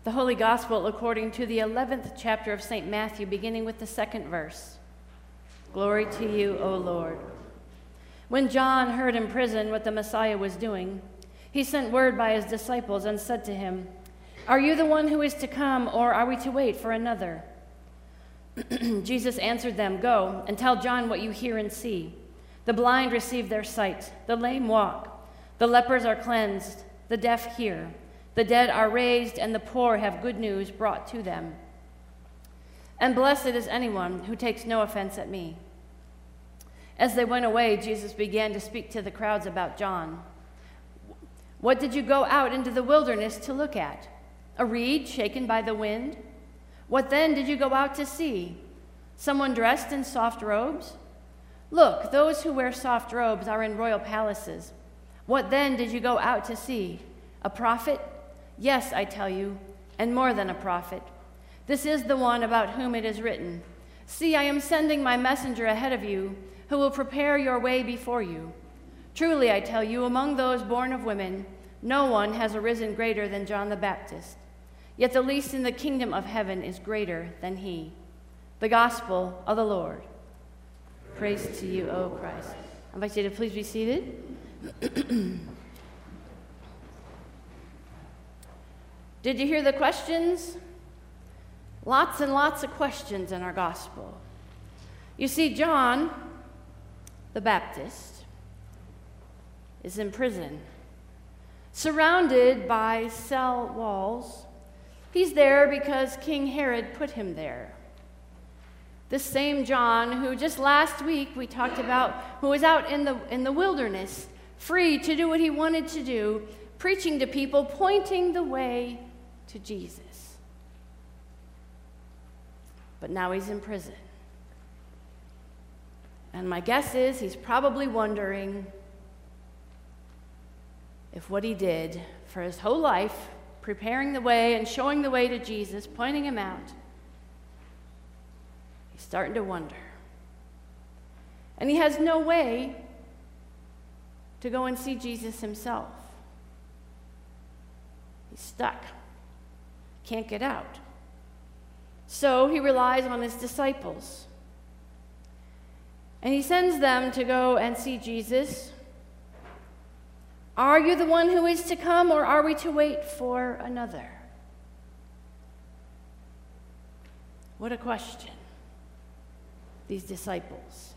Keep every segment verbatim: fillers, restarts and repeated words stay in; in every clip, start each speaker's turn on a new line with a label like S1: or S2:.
S1: The Holy Gospel according to the eleventh chapter of Saint Matthew, beginning with the second verse. Glory to you, O Lord. When John heard in prison what the Messiah was doing, he sent word by his disciples and said to him, "Are you the one who is to come, or are we to wait for another?" Jesus answered them, "Go and tell John what you hear and see. The blind receive their sight, the lame walk, the lepers are cleansed, the deaf hear, the dead are raised, and the poor have good news brought to them. And blessed is anyone who takes no offense at me." As they went away, Jesus began to speak to the crowds about John. "What did you go out into the wilderness to look at? A reed shaken by the wind? What then did you go out to see? Someone dressed in soft robes? Look, those who wear soft robes are in royal palaces. What then did you go out to see? A prophet? Yes, I tell you, and more than a prophet. This is the one about whom it is written, 'See, I am sending my messenger ahead of you, who will prepare your way before you.' Truly, I tell you, among those born of women, no one has arisen greater than John the Baptist. Yet the least in the kingdom of heaven is greater than he." The Gospel of the Lord. Praise, Praise to you, O Christ. I invite you to please be seated. Did you hear the questions? Lots and lots of questions in our gospel. You see, John the Baptist is in prison, surrounded by cell walls. He's there because King Herod put him there. This same John, who just last week we talked about, who was out in the, in the wilderness, free to do what he wanted to do, preaching to people, pointing the way to Jesus. But now he's in prison. And my guess is he's probably wondering if what he did for his whole life, preparing the way and showing the way to Jesus, pointing him out, he's starting to wonder. And he has no way to go and see Jesus himself. He's stuck. Can't get out. So he relies on his disciples. And he sends them to go and see Jesus. "Are you the one who is to come, or are we to wait for another?" What a question, these disciples.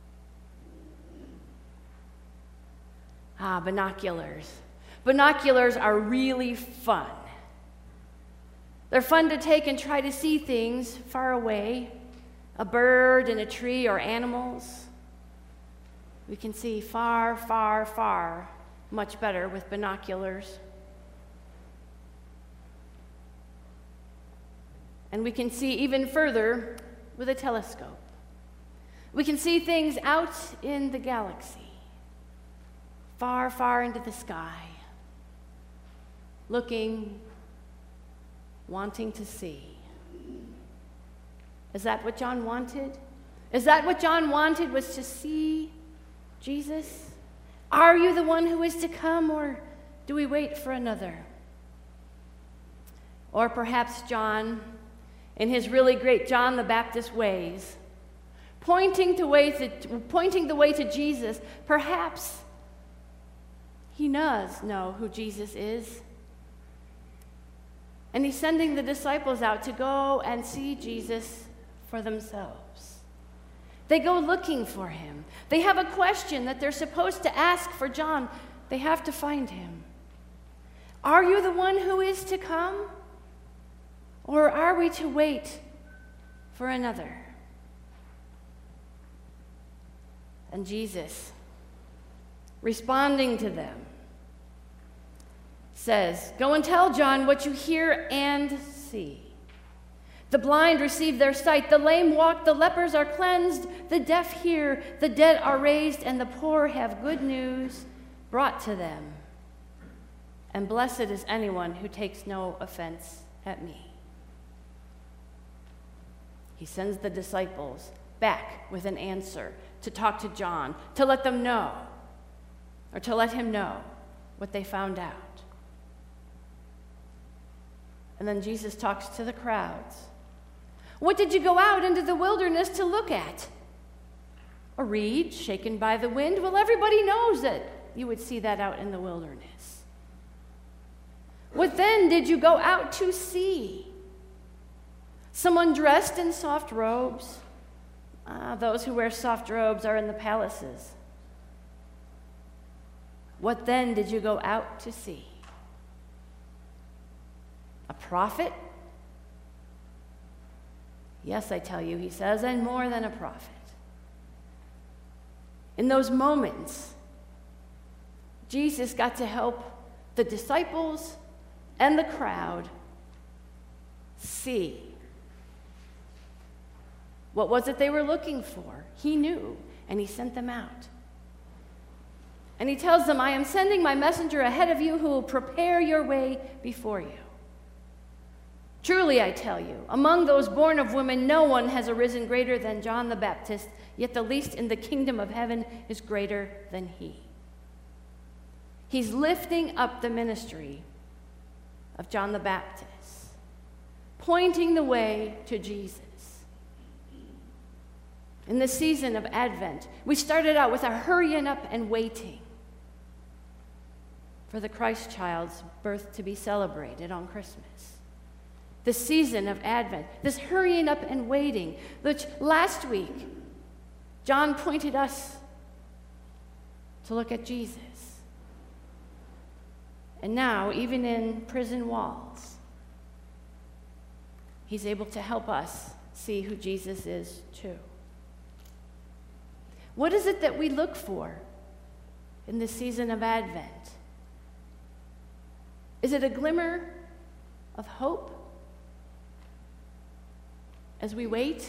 S1: Ah, binoculars. Binoculars are really fun. They're fun to take and try to see things far away, a bird and a tree or animals. We can see far, far, far much better with binoculars. And we can see even further with a telescope. We can see things out in the galaxy, far, far into the sky, looking, wanting to see. Is that what John wanted? Is that what John wanted, was to see Jesus? Are you the one who is to come, or do we wait for another? Or perhaps John, in his really great John the Baptist ways, pointing, to way to, pointing the way to Jesus, perhaps he does know who Jesus is. And he's sending the disciples out to go and see Jesus for themselves. They go looking for him. They have a question that they're supposed to ask for John. They have to find him. Are you the one who is to come? Or are we to wait for another? And Jesus, responding to them, says, "Go and tell John what you hear and see. The blind receive their sight, the lame walk, the lepers are cleansed, the deaf hear, the dead are raised, and the poor have good news brought to them. And blessed is anyone who takes no offense at me." He sends the disciples back with an answer to talk to John, to let them know, or to let him know what they found out. And then Jesus talks to the crowds. What did you go out into the wilderness to look at? A reed shaken by the wind? Well, everybody knows that you would see that out in the wilderness. What then did you go out to see? Someone dressed in soft robes? Ah, those who wear soft robes are in the palaces. What then did you go out to see? A prophet? Yes, I tell you, he says, and more than a prophet. In those moments, Jesus got to help the disciples and the crowd see. What was it they were looking for? He knew, and he sent them out. And he tells them, I am sending my messenger ahead of you who will prepare your way before you. Truly, I tell you, among those born of women, no one has arisen greater than John the Baptist, yet the least in the kingdom of heaven is greater than he. He's lifting up the ministry of John the Baptist, pointing the way to Jesus. In this season of Advent, we started out with a hurrying up and waiting for the Christ child's birth to be celebrated on Christmas. The season of Advent, this hurrying up and waiting, which last week, John pointed us to look at Jesus. And now, even in prison walls, he's able to help us see who Jesus is too. What is it that we look for in this season of Advent? Is it a glimmer of hope as we wait?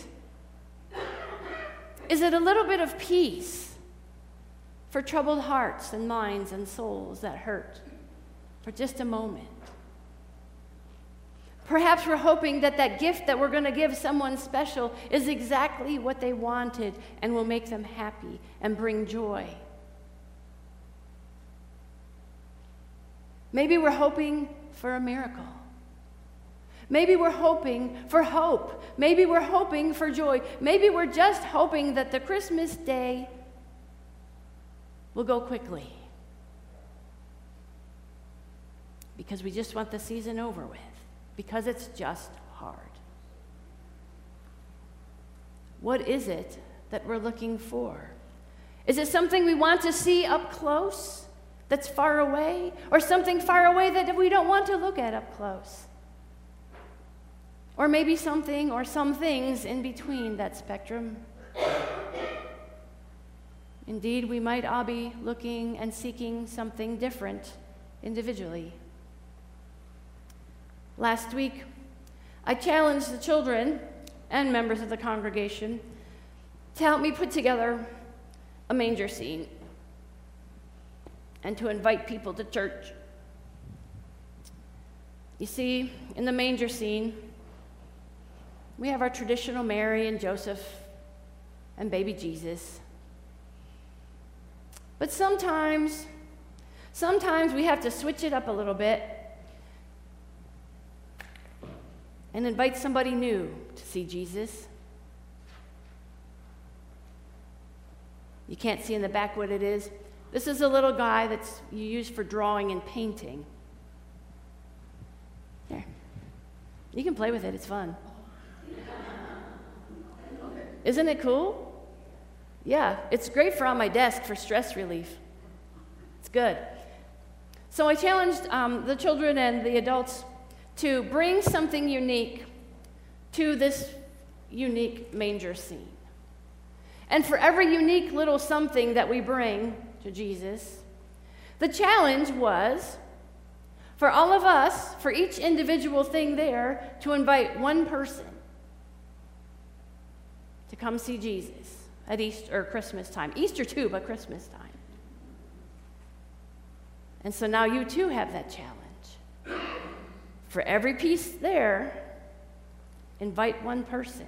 S1: Is it a little bit of peace for troubled hearts and minds and souls that hurt for just a moment? Perhaps we're hoping that that gift that we're going to give someone special is exactly what they wanted and will make them happy and bring joy. Maybe we're hoping for a miracle. Maybe we're hoping for hope. Maybe we're hoping for joy. Maybe we're just hoping that the Christmas day will go quickly because we just want the season over with, because it's just hard. What is it that we're looking for? Is it something we want to see up close that's far away, or something far away that we don't want to look at up close? Or maybe something or some things in between that spectrum. Indeed, we might all be looking and seeking something different individually. Last week, I challenged the children and members of the congregation to help me put together a manger scene and to invite people to church. You see, in the manger scene, we have our traditional Mary and Joseph and baby Jesus. But sometimes, sometimes we have to switch it up a little bit and invite somebody new to see Jesus. You can't see in the back what it is. This is a little guy that's you use for drawing and painting. Here. You can play with it, it's fun. Isn't it cool? Yeah, it's great for on my desk for stress relief. It's good. So I challenged um, the children and the adults to bring something unique to this unique manger scene. And for every unique little something that we bring to Jesus, the challenge was for all of us, for each individual thing there, to invite one person to come see Jesus at Easter or Christmas time. Easter too, but Christmas time. And so now you too have that challenge. For every piece there, invite one person.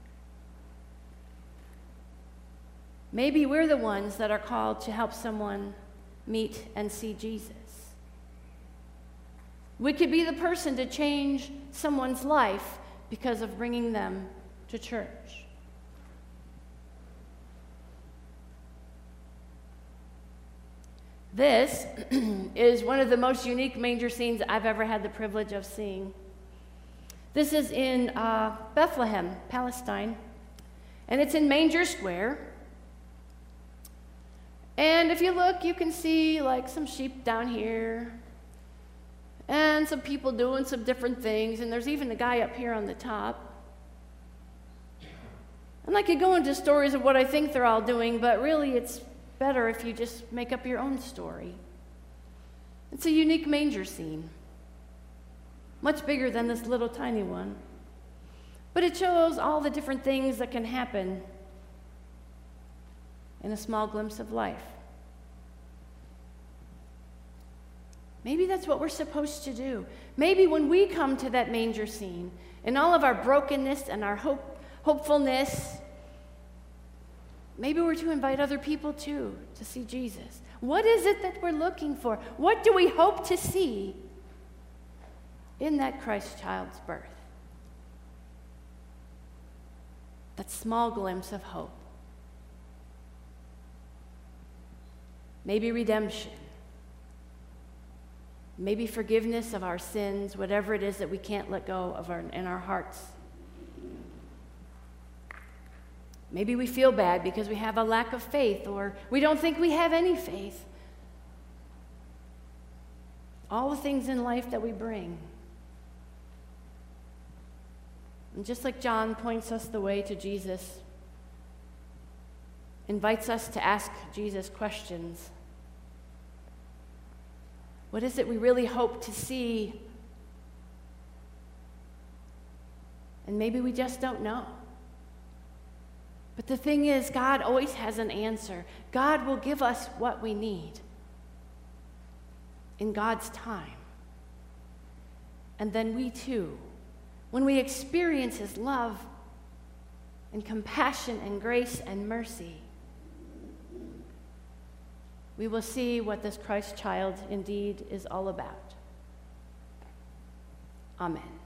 S1: Maybe we're the ones that are called to help someone meet and see Jesus. We could be the person to change someone's life because of bringing them to church. This is one of the most unique manger scenes I've ever had the privilege of seeing. This is in uh, Bethlehem, Palestine, and it's in Manger Square. And if you look, you can see like some sheep down here, and some people doing some different things, and there's even a guy up here on the top. And I could go into stories of what I think they're all doing, but really it's better if you just make up your own story. It's a unique manger scene, much bigger than this little tiny one. But it shows all the different things that can happen in a small glimpse of life. Maybe that's what we're supposed to do. Maybe when we come to that manger scene, in all of our brokenness and our hope, hopefulness, maybe we're to invite other people too to see Jesus. What is it that we're looking for? What do we hope to see in that Christ child's birth? That small glimpse of hope. Maybe redemption. Maybe forgiveness of our sins, whatever it is that we can't let go of our, in our hearts. Maybe we feel bad because we have a lack of faith, or we don't think we have any faith. All the things in life that we bring. And just like John points us the way to Jesus, invites us to ask Jesus questions. What is it we really hope to see? And maybe we just don't know. But the thing is, God always has an answer. God will give us what we need in God's time. And then we too, when we experience His love and compassion and grace and mercy, we will see what this Christ child indeed is all about. Amen.